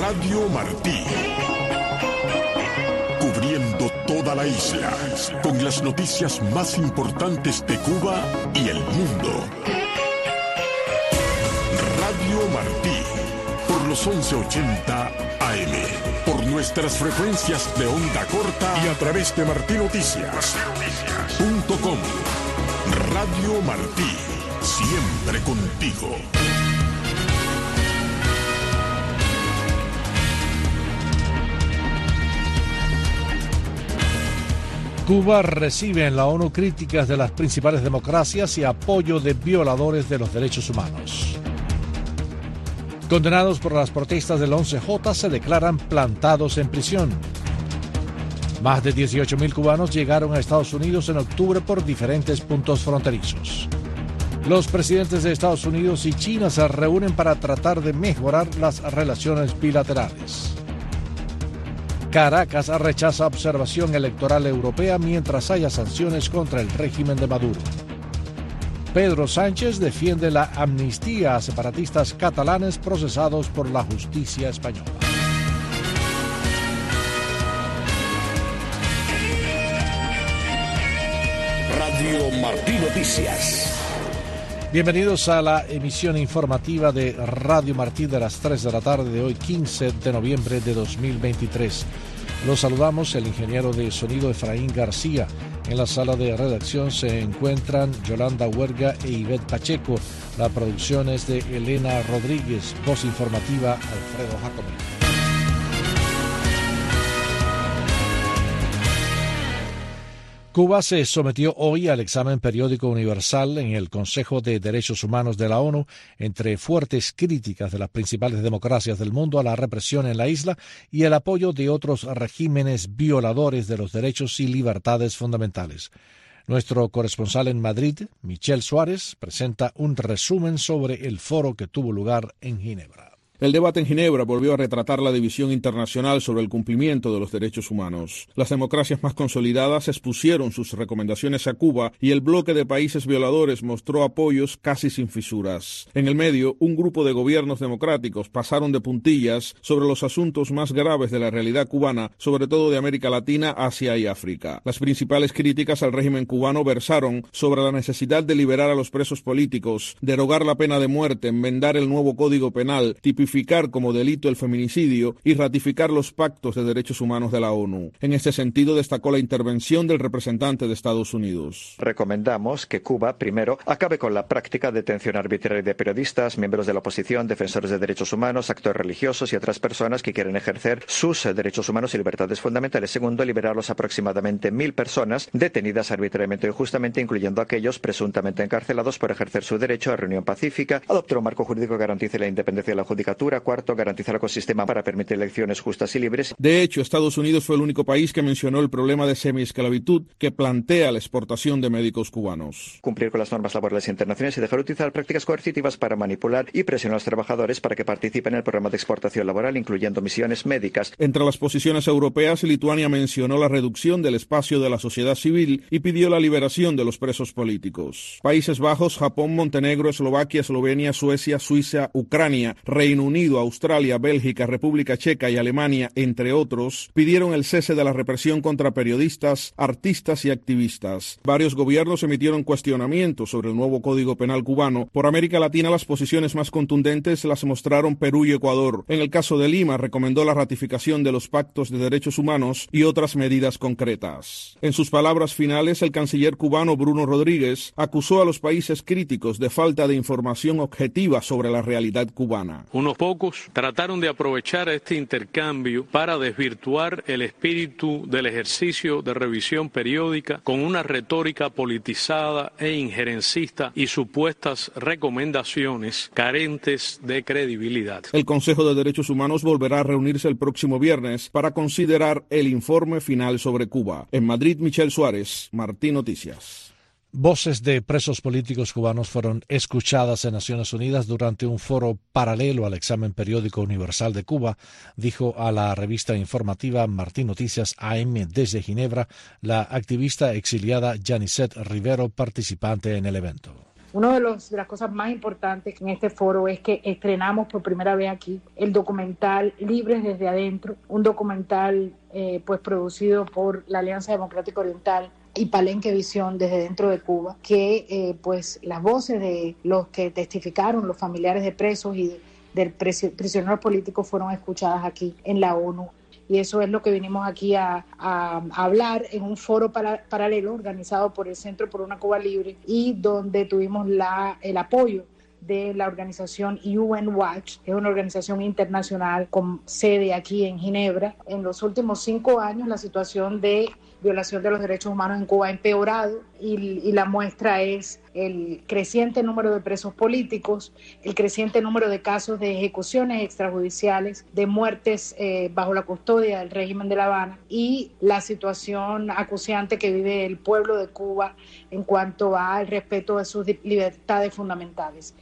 Radio Martí. Cubriendo toda la isla, con las noticias más importantes de Cuba y el mundo. Radio Martí, por los 1180 AM, por nuestras frecuencias de onda corta y a través de martinoticias.com. Radio Martí, siempre contigo. Cuba recibe en la ONU críticas de las principales democracias y apoyo de violadores de los derechos humanos. Condenados por las protestas del 11J se declaran plantados en prisión. Más de 18.000 cubanos llegaron a Estados Unidos en octubre por diferentes puntos fronterizos. Los presidentes de Estados Unidos y China se reúnen para tratar de mejorar las relaciones bilaterales. Caracas rechaza observación electoral europea mientras haya sanciones contra el régimen de Maduro. Pedro Sánchez defiende la amnistía a separatistas catalanes procesados por la justicia española. Radio Martí Noticias. Bienvenidos a la emisión informativa de Radio Martí de las 3 de la tarde de hoy, 15 de noviembre de 2023. Los saludamos, el ingeniero de sonido Efraín García. En la sala de redacción se encuentran Yolanda Huerga e Ivette Pacheco. La producción es de Elena Rodríguez, voz informativa Alfredo Jacome. Cuba se sometió hoy al examen periódico universal en el Consejo de Derechos Humanos de la ONU, entre fuertes críticas de las principales democracias del mundo a la represión en la isla y el apoyo de otros regímenes violadores de los derechos y libertades fundamentales. Nuestro corresponsal en Madrid, Michel Suárez, presenta un resumen sobre el foro que tuvo lugar en Ginebra. El debate en Ginebra volvió a retratar la división internacional sobre el cumplimiento de los derechos humanos. Las democracias más consolidadas expusieron sus recomendaciones a Cuba y el bloque de países violadores mostró apoyos casi sin fisuras. En el medio, un grupo de gobiernos democráticos pasaron de puntillas sobre los asuntos más graves de la realidad cubana, sobre todo de América Latina, Asia y África. Las principales críticas al régimen cubano versaron sobre la necesidad de liberar a los presos políticos, derogar la pena de muerte, enmendar el nuevo Código Penal, tipificar como delito el feminicidio y ratificar los pactos de derechos humanos de la ONU. En este sentido, destacó la intervención del representante de Estados Unidos. Recomendamos que Cuba, primero, acabe con la práctica de detención arbitraria de periodistas, miembros de la oposición, defensores de derechos humanos, actores religiosos y otras personas que quieren ejercer sus derechos humanos y libertades fundamentales. Segundo, liberar a los aproximadamente 1.000 personas detenidas arbitrariamente o injustamente, incluyendo a aquellos presuntamente encarcelados por ejercer su derecho a reunión pacífica. Adoptar un marco jurídico que garantice la independencia de la judicatura. Cuarto, garantizar el ecosistema para permitir elecciones justas y libres. De hecho, Estados Unidos fue el único país que mencionó el problema de semiesclavitud que plantea la exportación de médicos cubanos. Cumplir con las normas laborales internacionales y dejar de utilizar prácticas coercitivas para manipular y presionar a los trabajadores para que participen en el programa de exportación laboral, incluyendo misiones médicas. Entre las posiciones europeas, Lituania mencionó la reducción del espacio de la sociedad civil y pidió la liberación de los presos políticos. Países Bajos, Japón, Montenegro, Eslovaquia, Eslovenia, Suecia, Suiza, Ucrania, Reino Unido, Australia, Bélgica, República Checa y Alemania, entre otros, pidieron el cese de la represión contra periodistas, artistas y activistas. Varios gobiernos emitieron cuestionamientos sobre el nuevo Código Penal cubano. Por América Latina, las posiciones más contundentes las mostraron Perú y Ecuador. En el caso de Lima, recomendó la ratificación de los pactos de derechos humanos y otras medidas concretas. En sus palabras finales, el canciller cubano Bruno Rodríguez acusó a los países críticos de falta de información objetiva sobre la realidad cubana. Unos pocos trataron de aprovechar este intercambio para desvirtuar el espíritu del ejercicio de revisión periódica con una retórica politizada e injerencista y supuestas recomendaciones carentes de credibilidad. El Consejo de Derechos Humanos volverá a reunirse el próximo viernes para considerar el informe final sobre Cuba. En Madrid, Michel Suárez, Martí Noticias. Voces de presos políticos cubanos fueron escuchadas en Naciones Unidas durante un foro paralelo al examen periódico universal de Cuba, dijo a la revista informativa Martí Noticias AM desde Ginebra la activista exiliada Yanisette Rivero, participante en el evento. Una de las cosas más importantes en este foro es que estrenamos por primera vez aquí el documental Libres desde Adentro, un documental pues producido por la Alianza Democrática Oriental y Palenque Visión desde dentro de Cuba, que pues las voces de los que testificaron, los familiares de presos y de prisioneros políticos fueron escuchadas aquí en la ONU. Y eso es lo que vinimos aquí a hablar en un foro paralelo organizado por el Centro por una Cuba Libre y donde tuvimos el apoyo de la organización UN Watch, que es una organización internacional con sede aquí en Ginebra. En los últimos 5 años la situación de violación de los derechos humanos en Cuba ha empeorado y la muestra es el creciente número de presos políticos, el creciente número de casos de ejecuciones extrajudiciales, de muertes bajo la custodia del régimen de La Habana y la situación acuciante que vive el pueblo de Cuba en cuanto al respeto de sus libertades fundamentales.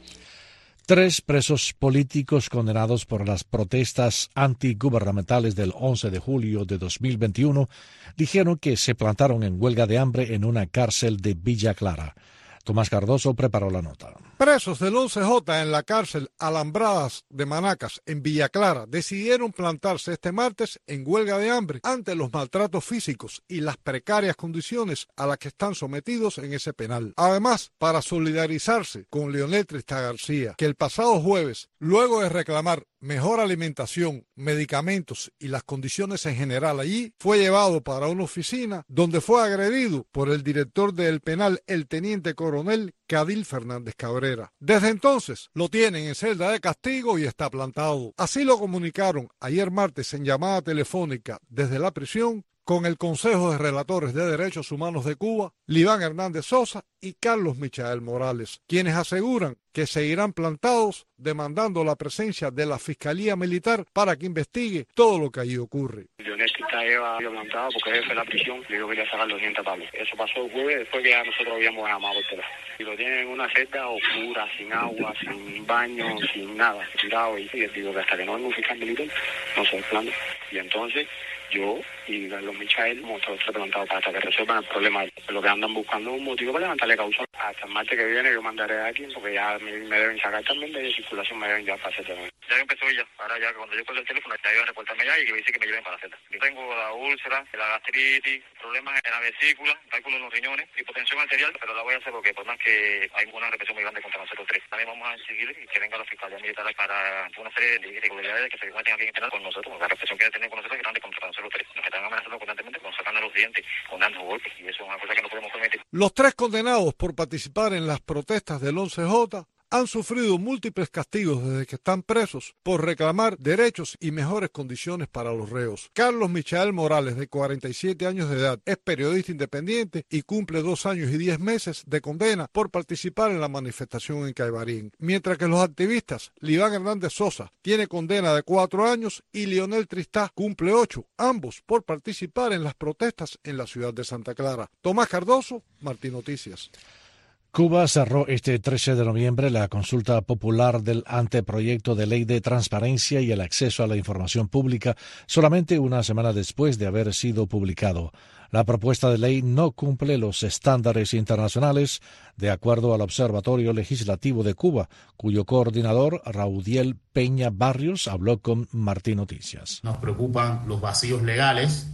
3 presos políticos condenados por las protestas antigubernamentales del 11 de julio de 2021 dijeron que se plantaron en huelga de hambre en una cárcel de Villa Clara. Tomás Cardoso preparó la nota. Presos del 11J en la cárcel Alambradas de Manacas, en Villa Clara, decidieron plantarse este martes en huelga de hambre ante los maltratos físicos y las precarias condiciones a las que están sometidos en ese penal. Además, para solidarizarse con Leonel Tristán García, que el pasado jueves, luego de reclamar mejor alimentación, medicamentos y las condiciones en general allí, fue llevado para una oficina donde fue agredido por el director del penal, el teniente coronel Cadil Fernández Cabrera. Desde entonces lo tienen en celda de castigo y está plantado. Así lo comunicaron ayer martes en llamada telefónica desde la prisión con el Consejo de Relatores de Derechos Humanos de Cuba, Liván Hernández Sosa y Carlos Michael Morales, quienes aseguran que seguirán plantados demandando la presencia de la Fiscalía Militar para que investigue todo lo que allí ocurre. Leonel Tristán lleva montado porque jefe de la prisión le dijo que quería sacar los dientes a Pablo. Eso pasó el jueves después que ya nosotros habíamos llamado por teléfono. Y lo tienen en una celda oscura, sin agua, sin baño, sin nada, tirado y les digo que hasta que no venga un fiscal militar no se desplante. Y entonces yo y Carlos Michael hemos estado plantados hasta que resuelvan el problema. Lo que andan buscando es un motivo para levantarle causa. Hasta el martes que viene yo mandaré a alguien porque ya me deben sacar también de circulación, me deben ya para hacer también. Ya empezó ella, ahora ya cuando yo cuelgo el teléfono ya iba a reportarme ya y que me dice que me lleven para la celda. Yo tengo la úlcera, la gastritis, problemas en la vesícula, cálculo en los riñones, hipotensión arterial, pero la voy a hacer porque por más que hay una represión muy grande contra nosotros 3. También vamos a seguir y que venga la Fiscalía Militar para una serie de irregularidades que se cometen aquí en penal con nosotros, la represión que tienen con nosotros es grande contra nosotros 3. Nos están amenazando constantemente con sacarnos los dientes, con dando golpes y eso es una cosa que no podemos permitir. Los 3 condenados por participar en las protestas del 11J han sufrido múltiples castigos desde que están presos por reclamar derechos y mejores condiciones para los reos. Carlos Michael Morales, de 47 años de edad, es periodista independiente y cumple 2 años y 10 meses de condena por participar en la manifestación en Caibarín. Mientras que los activistas, Liván Hernández Sosa tiene condena de 4 años y Leonel Tristán cumple 8, ambos por participar en las protestas en la ciudad de Santa Clara. Tomás Cardoso, Martín Noticias. Cuba cerró este 13 de noviembre la consulta popular del anteproyecto de ley de transparencia y el acceso a la información pública solamente una semana después de haber sido publicado. La propuesta de ley no cumple los estándares internacionales, de acuerdo al Observatorio Legislativo de Cuba, cuyo coordinador, Raudiel Peña Barrios, habló con Martín Noticias. Nos preocupan los vacíos legales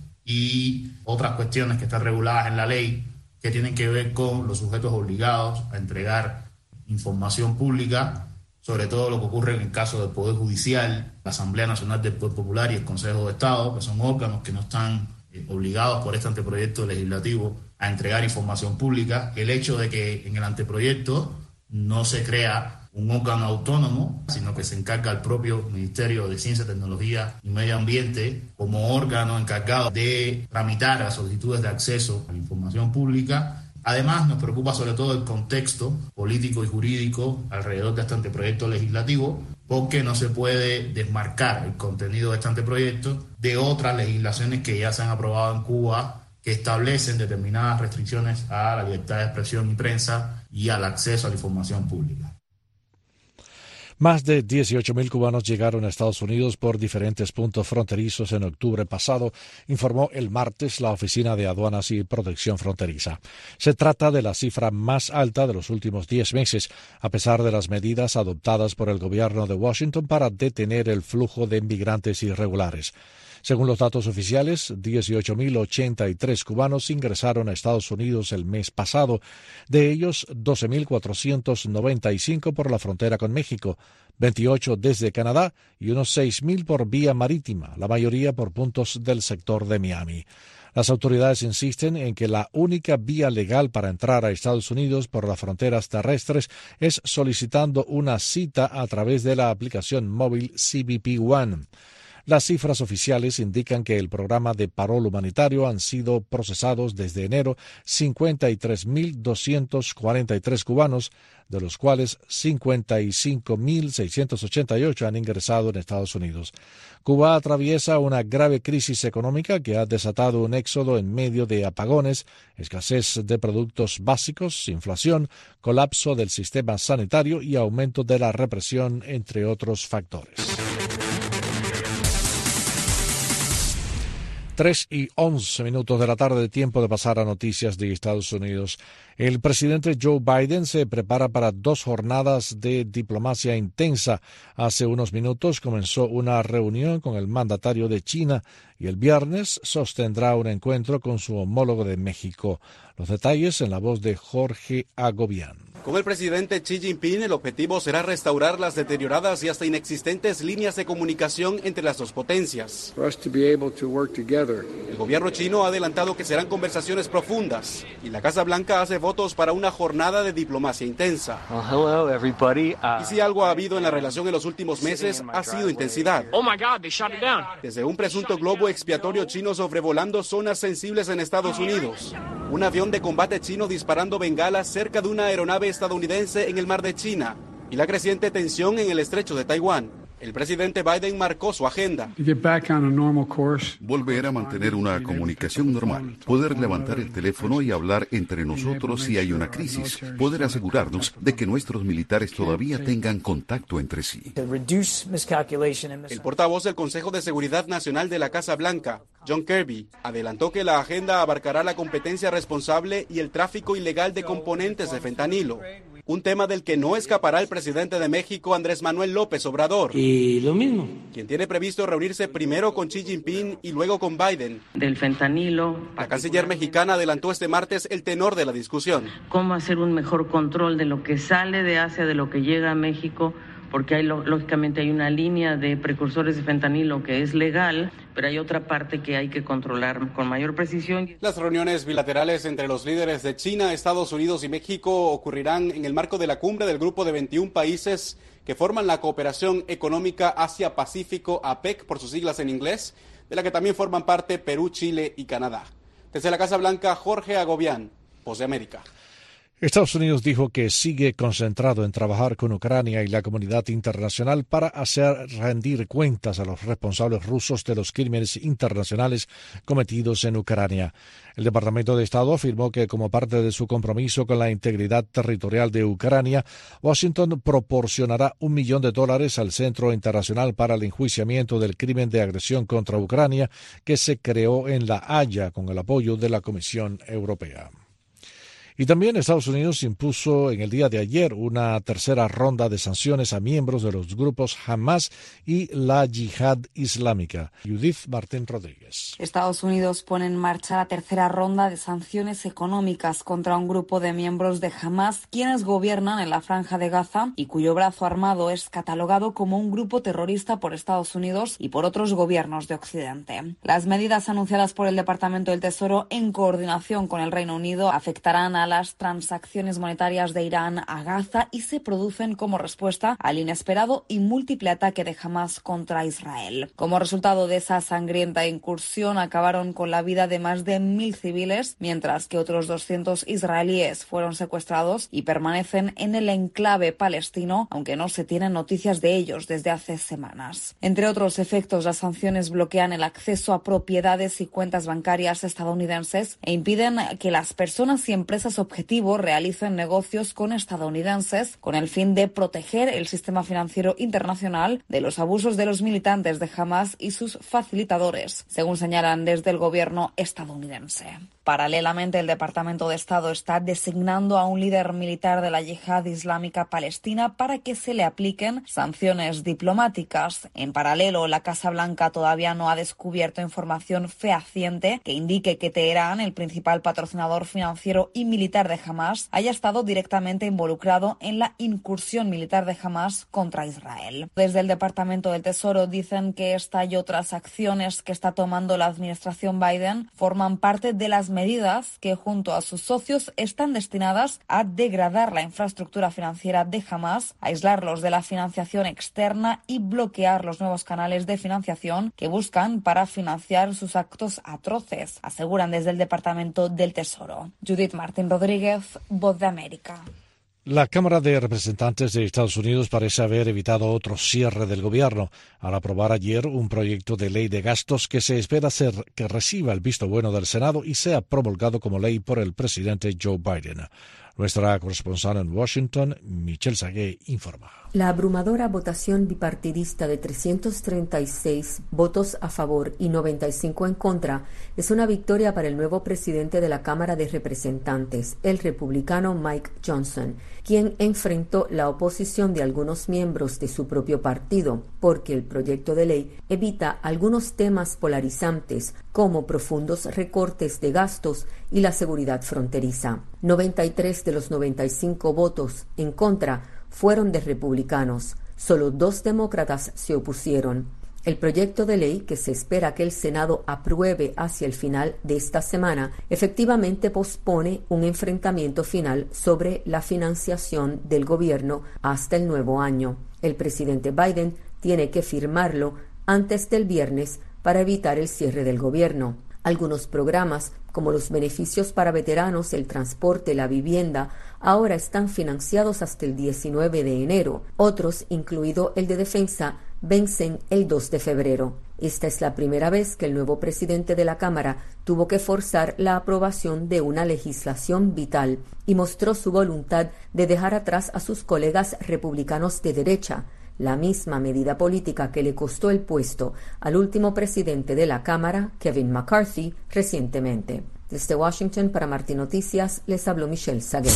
y otras cuestiones que están reguladas en la ley que tienen que ver con los sujetos obligados a entregar información pública, sobre todo lo que ocurre en el caso del Poder Judicial, la Asamblea Nacional del Poder Popular y el Consejo de Estado, que son órganos que no están obligados por este anteproyecto legislativo a entregar información pública. El hecho de que en el anteproyecto no se crea un órgano autónomo, sino que se encarga el propio Ministerio de Ciencia, Tecnología y Medio Ambiente como órgano encargado de tramitar las solicitudes de acceso a la información pública. Además, nos preocupa sobre todo el contexto político y jurídico alrededor de este anteproyecto legislativo, porque no se puede desmarcar el contenido de este anteproyecto de otras legislaciones que ya se han aprobado en Cuba, que establecen determinadas restricciones a la libertad de expresión y prensa y al acceso a la información pública. Más de 18.000 cubanos llegaron a Estados Unidos por diferentes puntos fronterizos en octubre pasado, informó el martes la Oficina de Aduanas y Protección Fronteriza. Se trata de la cifra más alta de los últimos 10 meses, a pesar de las medidas adoptadas por el gobierno de Washington para detener el flujo de inmigrantes irregulares. Según los datos oficiales, 18.083 cubanos ingresaron a Estados Unidos el mes pasado, de ellos 12.495 por la frontera con México, 28 desde Canadá y unos 6.000 por vía marítima, la mayoría por puntos del sector de Miami. Las autoridades insisten en que la única vía legal para entrar a Estados Unidos por las fronteras terrestres es solicitando una cita a través de la aplicación móvil CBP One. Las cifras oficiales indican que el programa de parol humanitario han sido procesados desde enero 53.243 cubanos, de los cuales 55.688 han ingresado en Estados Unidos. Cuba atraviesa una grave crisis económica que ha desatado un éxodo en medio de apagones, escasez de productos básicos, inflación, colapso del sistema sanitario y aumento de la represión, entre otros factores. 3:11 de la tarde, tiempo de pasar a noticias de Estados Unidos. El presidente Joe Biden se prepara para 2 jornadas de diplomacia intensa. Hace unos minutos comenzó una reunión con el mandatario de China y el viernes sostendrá un encuentro con su homólogo de México. Los detalles en la voz de Jorge Agobián. Con el presidente Xi Jinping, el objetivo será restaurar las deterioradas y hasta inexistentes líneas de comunicación entre las dos potencias. El gobierno chino ha adelantado que serán conversaciones profundas y la Casa Blanca hace votos para una jornada de diplomacia intensa. Y si algo ha habido en la relación en los últimos meses, ha sido intensidad. Desde un presunto globo expiatorio chino sobrevolando zonas sensibles en Estados Unidos, un avión de combate chino disparando bengalas cerca de una aeronave estadounidense en el Mar de China y la creciente tensión en el estrecho de Taiwán. El presidente Biden marcó su agenda. Volver a mantener una comunicación normal, poder levantar el teléfono y hablar entre nosotros si hay una crisis, poder asegurarnos de que nuestros militares todavía tengan contacto entre sí. El portavoz del Consejo de Seguridad Nacional de la Casa Blanca, John Kirby, adelantó que la agenda abarcará la competencia responsable y el tráfico ilegal de componentes de fentanilo, un tema del que no escapará el presidente de México, Andrés Manuel López Obrador. Y lo mismo, quien tiene previsto reunirse primero con Xi Jinping y luego con Biden. Del fentanilo. La canciller mexicana adelantó este martes el tenor de la discusión. Cómo hacer un mejor control de lo que sale de Asia, de lo que llega a México, porque lógicamente hay una línea de precursores de fentanilo que es legal, pero hay otra parte que hay que controlar con mayor precisión. Las reuniones bilaterales entre los líderes de China, Estados Unidos y México ocurrirán en el marco de la cumbre del grupo de 21 países que forman la Cooperación Económica Asia-Pacífico, APEC, por sus siglas en inglés, de la que también forman parte Perú, Chile y Canadá. Desde la Casa Blanca, Jorge Agobián, Voz de América. Estados Unidos dijo que sigue concentrado en trabajar con Ucrania y la comunidad internacional para hacer rendir cuentas a los responsables rusos de los crímenes internacionales cometidos en Ucrania. El Departamento de Estado afirmó que como parte de su compromiso con la integridad territorial de Ucrania, Washington proporcionará $1 millón al Centro Internacional para el Enjuiciamiento del Crimen de Agresión contra Ucrania, que se creó en La Haya con el apoyo de la Comisión Europea. Y también Estados Unidos impuso en el día de ayer una tercera ronda de sanciones a miembros de los grupos Hamas y la Yihad Islámica. Judith Martín Rodríguez. Estados Unidos pone en marcha la tercera ronda de sanciones económicas contra un grupo de miembros de Hamas, quienes gobiernan en la Franja de Gaza y cuyo brazo armado es catalogado como un grupo terrorista por Estados Unidos y por otros gobiernos de Occidente. Las medidas anunciadas por el Departamento del Tesoro en coordinación con el Reino Unido afectarán a las transacciones monetarias de Irán a Gaza y se producen como respuesta al inesperado y múltiple ataque de Hamas contra Israel. Como resultado de esa sangrienta incursión, acabaron con la vida de más de 1.000 civiles, mientras que otros 200 israelíes fueron secuestrados y permanecen en el enclave palestino, aunque no se tienen noticias de ellos desde hace semanas. Entre otros efectos, las sanciones bloquean el acceso a propiedades y cuentas bancarias estadounidenses e impiden que las personas y empresas estos objetivos realicen negocios con estadounidenses con el fin de proteger el sistema financiero internacional de los abusos de los militantes de Hamás y sus facilitadores, según señalan desde el gobierno estadounidense. Paralelamente, el Departamento de Estado está designando a un líder militar de la Yihad Islámica Palestina para que se le apliquen sanciones diplomáticas. En paralelo, la Casa Blanca todavía no ha descubierto información fehaciente que indique que Teherán, el principal patrocinador financiero y militar de Hamás, haya estado directamente involucrado en la incursión militar de Hamás contra Israel. Desde el Departamento del Tesoro dicen que esta y otras acciones que está tomando la administración Biden forman parte de las medidas que, junto a sus socios, están destinadas a degradar la infraestructura financiera de Hamás, aislarlos de la financiación externa y bloquear los nuevos canales de financiación que buscan para financiar sus actos atroces, aseguran desde el Departamento del Tesoro. Judith Martín Rodríguez, Voz de América. La Cámara de Representantes de Estados Unidos parece haber evitado otro cierre del gobierno al aprobar ayer un proyecto de ley de gastos que se espera que reciba el visto bueno del Senado y sea promulgado como ley por el presidente Joe Biden. Nuestra corresponsal en Washington, Michelle Sagué, informa. La abrumadora votación bipartidista de 336 votos a favor y 95 en contra es una victoria para el nuevo presidente de la Cámara de Representantes, el republicano Mike Johnson, quien enfrentó la oposición de algunos miembros de su propio partido, porque el proyecto de ley evita algunos temas polarizantes como profundos recortes de gastos y la seguridad fronteriza. 93 de los 95 votos en contra fueron de republicanos. Solo 2 demócratas se opusieron. El proyecto de ley, que se espera que el Senado apruebe hacia el final de esta semana, efectivamente pospone un enfrentamiento final sobre la financiación del gobierno hasta el nuevo año. El presidente Biden tiene que firmarlo antes del viernes para evitar el cierre del gobierno. Algunos programas, como los beneficios para veteranos, el transporte, la vivienda, ahora están financiados hasta el 19 de enero. Otros, incluido el de defensa, vencen el 2 de febrero. Esta es la primera vez que el nuevo presidente de la Cámara tuvo que forzar la aprobación de una legislación vital y mostró su voluntad de dejar atrás a sus colegas republicanos de derecha, la misma medida política que le costó el puesto al último presidente de la Cámara, Kevin McCarthy, recientemente. Desde Washington para Martín Noticias, les habló Michelle Sagué.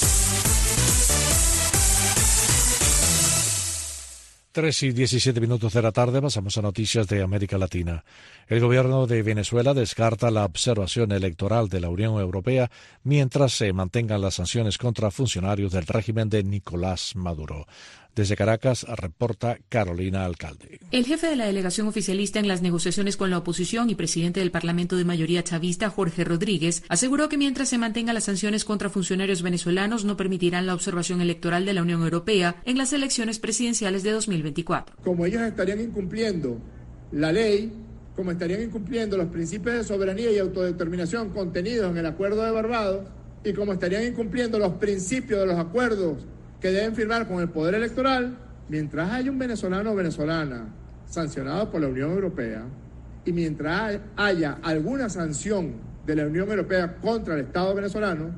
3:17 de la tarde, pasamos a noticias de América Latina. El gobierno de Venezuela descarta la observación electoral de la Unión Europea mientras se mantengan las sanciones contra funcionarios del régimen de Nicolás Maduro. Desde Caracas, reporta Carolina Alcalde. El jefe de la delegación oficialista en las negociaciones con la oposición y presidente del Parlamento de mayoría chavista, Jorge Rodríguez, aseguró que mientras se mantengan las sanciones contra funcionarios venezolanos no permitirán la observación electoral de la Unión Europea en las elecciones presidenciales de 2024. Como ellos estarían incumpliendo la ley, como estarían incumpliendo los principios de soberanía y autodeterminación contenidos en el Acuerdo de Barbados, y como estarían incumpliendo los principios de los acuerdos que deben firmar con el poder electoral, mientras haya un venezolano o venezolana sancionado por la Unión Europea y mientras haya alguna sanción de la Unión Europea contra el Estado venezolano,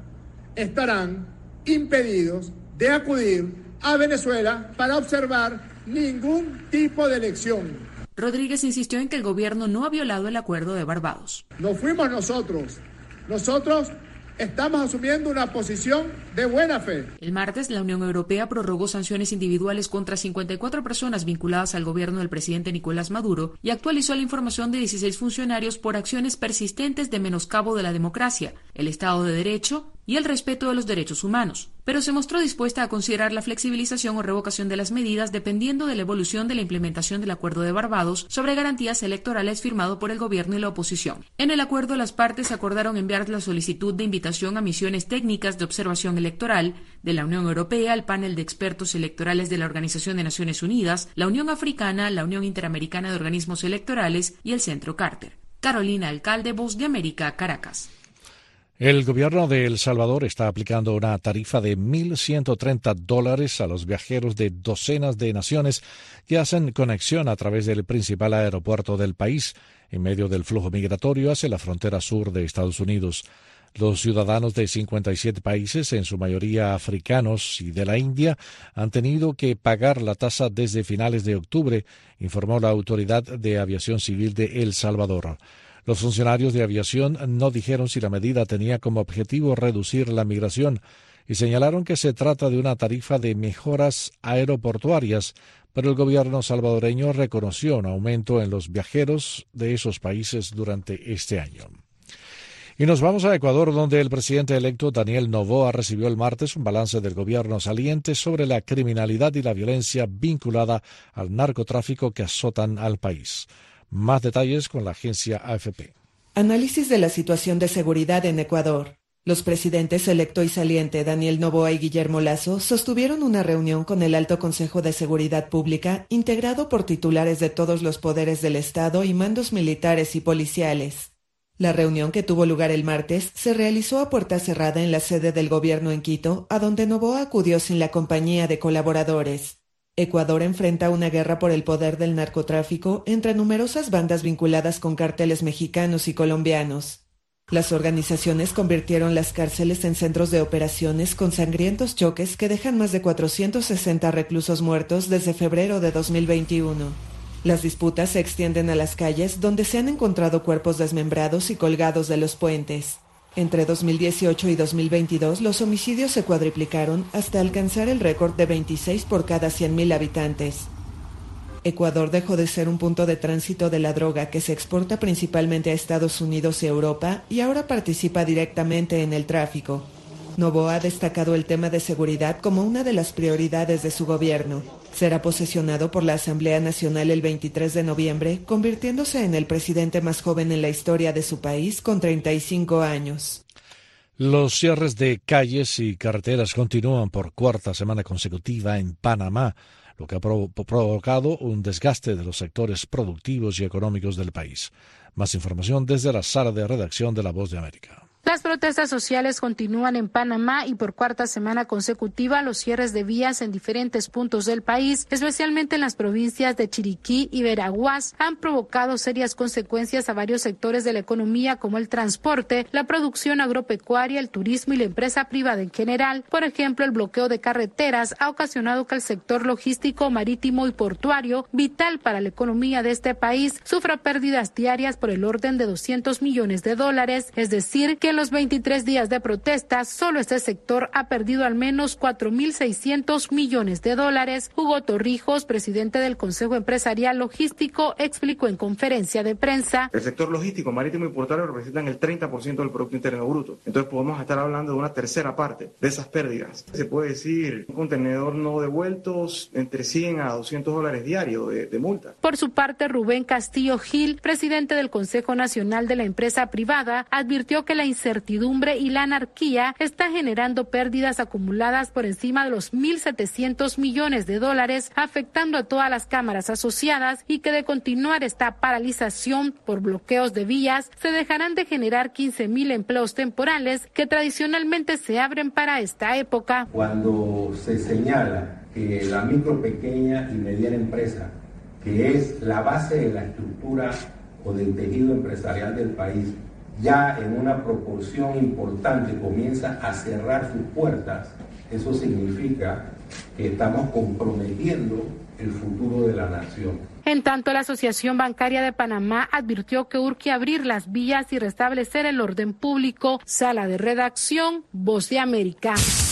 estarán impedidos de acudir a Venezuela para observar ningún tipo de elección. Rodríguez insistió en que el gobierno no ha violado el Acuerdo de Barbados. No fuimos nosotros. Nosotros estamos asumiendo una posición de buena fe. El martes, la Unión Europea prorrogó sanciones individuales contra 54 personas vinculadas al gobierno del presidente Nicolás Maduro y actualizó la información de 16 funcionarios por acciones persistentes de menoscabo de la democracia, el Estado de Derecho y el respeto de los derechos humanos, pero se mostró dispuesta a considerar la flexibilización o revocación de las medidas dependiendo de la evolución de la implementación del Acuerdo de Barbados sobre garantías electorales firmado por el gobierno y la oposición. En el acuerdo, las partes acordaron enviar la solicitud de invitación a misiones técnicas de observación electoral de la Unión Europea, el panel de expertos electorales de la Organización de Naciones Unidas, la Unión Africana, la Unión Interamericana de Organismos Electorales y el Centro Carter. Carolina Alcalde, Voz de América, Caracas. El gobierno de El Salvador está aplicando una tarifa de $1,130 a los viajeros de docenas de naciones que hacen conexión a través del principal aeropuerto del país en medio del flujo migratorio hacia la frontera sur de Estados Unidos. Los ciudadanos de 57 países, en su mayoría africanos y de la India, han tenido que pagar la tasa desde finales de octubre, informó la Autoridad de Aviación Civil de El Salvador. Los funcionarios de aviación no dijeron si la medida tenía como objetivo reducir la migración y señalaron que se trata de una tarifa de mejoras aeroportuarias, pero el gobierno salvadoreño reconoció un aumento en los viajeros de esos países durante este año. Y nos vamos a Ecuador, donde el presidente electo Daniel Noboa recibió el martes un balance del gobierno saliente sobre la criminalidad y la violencia vinculada al narcotráfico que azotan al país. Más detalles con la agencia AFP. Análisis de la situación de seguridad en Ecuador. Los presidentes electo y saliente Daniel Noboa y Guillermo Lasso sostuvieron una reunión con el Alto Consejo de Seguridad Pública, integrado por titulares de todos los poderes del Estado y mandos militares y policiales. La reunión, que tuvo lugar el martes, se realizó a puerta cerrada en la sede del gobierno en Quito, a donde Noboa acudió sin la compañía de colaboradores. Ecuador enfrenta una guerra por el poder del narcotráfico entre numerosas bandas vinculadas con cárteles mexicanos y colombianos. Las organizaciones convirtieron las cárceles en centros de operaciones con sangrientos choques que dejan más de 460 reclusos muertos desde febrero de 2021. Las disputas se extienden a las calles, donde se han encontrado cuerpos desmembrados y colgados de los puentes. Entre 2018 y 2022, los homicidios se cuadriplicaron hasta alcanzar el récord de 26 por cada 100.000 habitantes. Ecuador dejó de ser un punto de tránsito de la droga que se exporta principalmente a Estados Unidos y Europa y ahora participa directamente en el tráfico. Noboa ha destacado el tema de seguridad como una de las prioridades de su gobierno. Será posesionado por la Asamblea Nacional el 23 de noviembre, convirtiéndose en el presidente más joven en la historia de su país, con 35 años. Los cierres de calles y carreteras continúan por cuarta semana consecutiva en Panamá, lo que ha provocado un desgaste de los sectores productivos y económicos del país. Más información desde la sala de redacción de La Voz de América. Las protestas sociales continúan en Panamá y por cuarta semana consecutiva los cierres de vías en diferentes puntos del país, especialmente en las provincias de Chiriquí y Veraguas, han provocado serias consecuencias a varios sectores de la economía como el transporte, la producción agropecuaria, el turismo y la empresa privada en general. Por ejemplo, el bloqueo de carreteras ha ocasionado que el sector logístico, marítimo y portuario, vital para la economía de este país, sufra pérdidas diarias por el orden de $200 millones, es decir, que en los 23 días de protestas, solo este sector ha perdido al menos $4.600 millones. Hugo Torrijos, presidente del Consejo Empresarial Logístico, explicó en conferencia de prensa. El sector logístico, marítimo y portuario representan el 30% del Producto Interno Bruto. Entonces podemos estar hablando de una tercera parte de esas pérdidas. Se puede decir un contenedor no devuelto entre $100 a $200 diarios de multa. Por su parte, Rubén Castillo Gil, presidente del Consejo Nacional de la Empresa Privada, advirtió que la incertidumbre y la anarquía está generando pérdidas acumuladas por encima de los $1.700 millones, afectando a todas las cámaras asociadas, y que de continuar esta paralización por bloqueos de vías se dejarán de generar 15.000 empleos temporales que tradicionalmente se abren para esta época. Cuando se señala que la micro, pequeña y mediana empresa, que es la base de la estructura o del tejido empresarial del país, ya en una proporción importante comienza a cerrar sus puertas, eso significa que estamos comprometiendo el futuro de la nación. En tanto, la Asociación Bancaria de Panamá advirtió que urge abrir las vías y restablecer el orden público. Sala de redacción, Voz de América.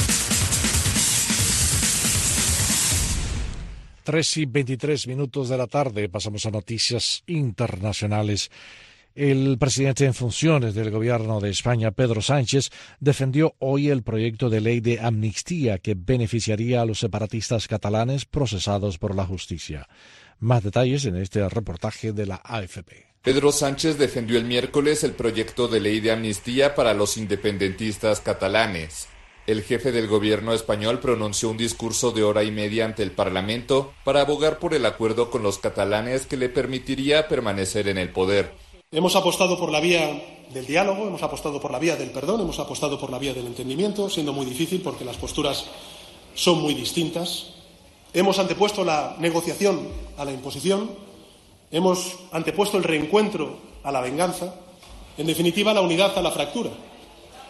3:23 de la tarde, pasamos a noticias internacionales. El presidente en funciones del gobierno de España, Pedro Sánchez, defendió hoy el proyecto de ley de amnistía que beneficiaría a los separatistas catalanes procesados por la justicia. Más detalles en este reportaje de la AFP. Pedro Sánchez defendió el miércoles el proyecto de ley de amnistía para los independentistas catalanes. El jefe del gobierno español pronunció un discurso de hora y media ante el Parlamento para abogar por el acuerdo con los catalanes que le permitiría permanecer en el poder. Hemos apostado por la vía del diálogo, hemos apostado por la vía del perdón, hemos apostado por la vía del entendimiento, siendo muy difícil porque las posturas son muy distintas. Hemos antepuesto la negociación a la imposición, hemos antepuesto el reencuentro a la venganza, en definitiva la unidad a la fractura.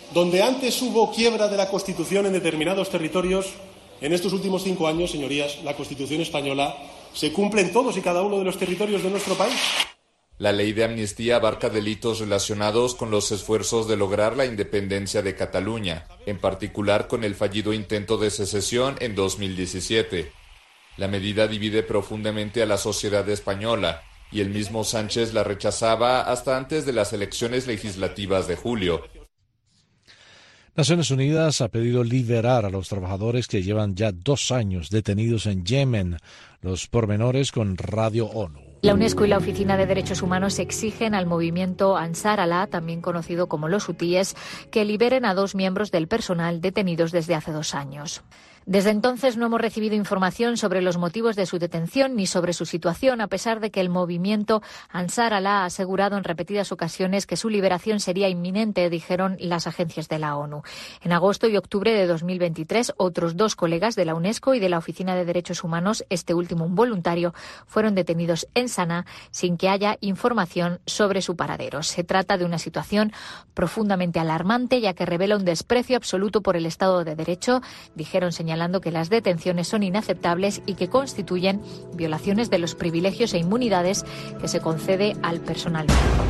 Donde antes hubo quiebra de la Constitución en determinados territorios, en estos últimos 5 años, señorías, la Constitución española se cumple en todos y cada uno de los territorios de nuestro país. La ley de amnistía abarca delitos relacionados con los esfuerzos de lograr la independencia de Cataluña, en particular con el fallido intento de secesión en 2017. La medida divide profundamente a la sociedad española, y el mismo Sánchez la rechazaba hasta antes de las elecciones legislativas de julio. Naciones Unidas ha pedido liberar a los trabajadores que llevan ya 2 años detenidos en Yemen. Los pormenores con Radio ONU. La UNESCO y la Oficina de Derechos Humanos exigen al movimiento Ansar Allah, también conocido como los hutíes, que liberen a 2 miembros del personal detenidos desde hace 2 años. Desde entonces no hemos recibido información sobre los motivos de su detención ni sobre su situación, a pesar de que el movimiento Ansar Allah ha asegurado en repetidas ocasiones que su liberación sería inminente, dijeron las agencias de la ONU. En agosto y octubre de 2023, otros 2 colegas de la UNESCO y de la Oficina de Derechos Humanos, este último un voluntario, fueron detenidos en Sanaa sin que haya información sobre su paradero. Se trata de una situación profundamente alarmante, ya que revela un desprecio absoluto por el Estado de Derecho, dijeron, señalando que las detenciones son inaceptables y que constituyen violaciones de los privilegios e inmunidades que se concede al personal médico.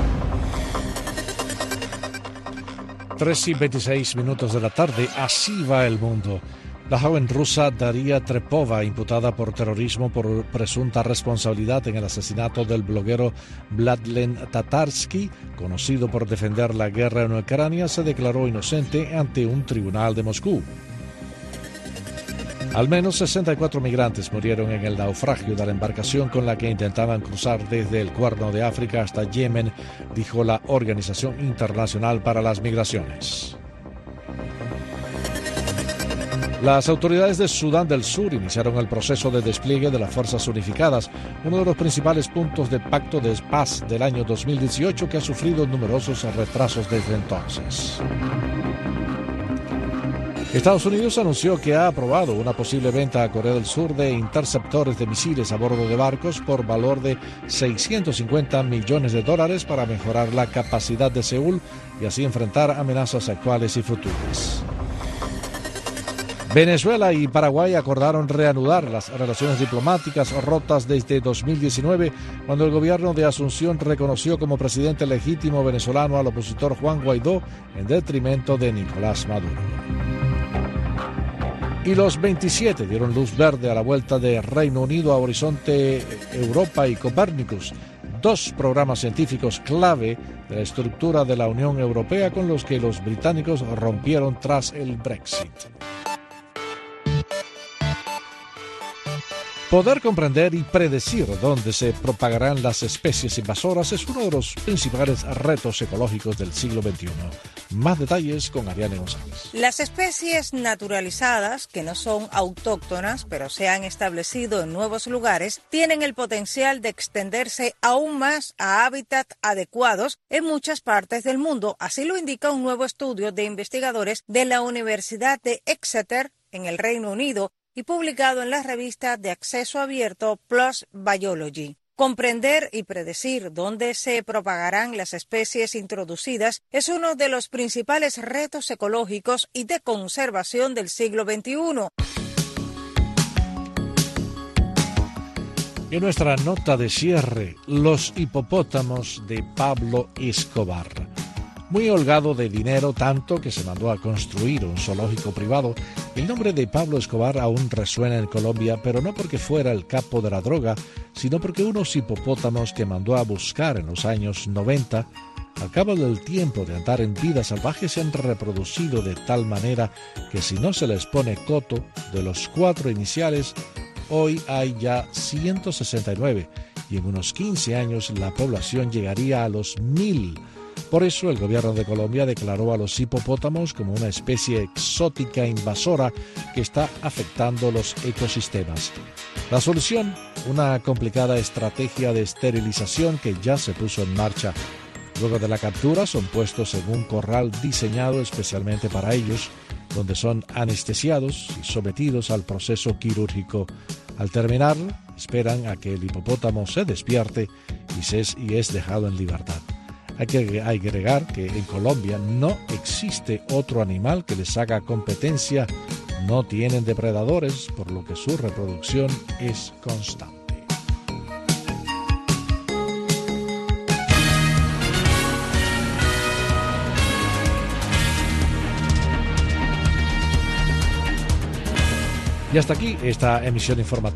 3:26 de la tarde, así va el mundo. La joven rusa Daria Trepova, imputada por terrorismo por presunta responsabilidad en el asesinato del bloguero Vladlen Tatarsky, conocido por defender la guerra en Ucrania, se declaró inocente ante un tribunal de Moscú. Al menos 64 migrantes murieron en el naufragio de la embarcación con la que intentaban cruzar desde el Cuerno de África hasta Yemen, dijo la Organización Internacional para las Migraciones. Las autoridades de Sudán del Sur iniciaron el proceso de despliegue de las Fuerzas Unificadas, uno de los principales puntos del Pacto de Paz del año 2018 que ha sufrido numerosos retrasos desde entonces. Estados Unidos anunció que ha aprobado una posible venta a Corea del Sur de interceptores de misiles a bordo de barcos por valor de $650 millones para mejorar la capacidad de Seúl y así enfrentar amenazas actuales y futuras. Venezuela y Paraguay acordaron reanudar las relaciones diplomáticas rotas desde 2019, cuando el gobierno de Asunción reconoció como presidente legítimo venezolano al opositor Juan Guaidó en detrimento de Nicolás Maduro. Y los 27 dieron luz verde a la vuelta de Reino Unido a Horizonte Europa y Copérnicus, 2 programas científicos clave de la estructura de la Unión Europea con los que los británicos rompieron tras el Brexit. Poder comprender y predecir dónde se propagarán las especies invasoras es uno de los principales retos ecológicos del siglo XXI. Más detalles con Ariane González. Las especies naturalizadas, que no son autóctonas, pero se han establecido en nuevos lugares, tienen el potencial de extenderse aún más a hábitats adecuados en muchas partes del mundo. Así lo indica un nuevo estudio de investigadores de la Universidad de Exeter, en el Reino Unido, y publicado en la revista de acceso abierto PLOS Biology. Comprender y predecir dónde se propagarán las especies introducidas es uno de los principales retos ecológicos y de conservación del siglo XXI. En nuestra nota de cierre, los hipopótamos de Pablo Escobar. Muy holgado de dinero, tanto que se mandó a construir un zoológico privado, el nombre de Pablo Escobar aún resuena en Colombia, pero no porque fuera el capo de la droga, sino porque unos hipopótamos que mandó a buscar en los años 90, al cabo del tiempo de andar en vida salvaje, se han reproducido de tal manera que si no se les pone coto, de los 4 iniciales, hoy hay ya 169, y en unos 15 años la población llegaría a los 1000. Por eso el gobierno de Colombia declaró a los hipopótamos como una especie exótica invasora que está afectando los ecosistemas. La solución, una complicada estrategia de esterilización que ya se puso en marcha. Luego de la captura son puestos en un corral diseñado especialmente para ellos, donde son anestesiados y sometidos al proceso quirúrgico. Al terminar, esperan a que el hipopótamo se despierte y es dejado en libertad. Hay que agregar que en Colombia no existe otro animal que les haga competencia, no tienen depredadores, por lo que su reproducción es constante. Y hasta aquí esta emisión informativa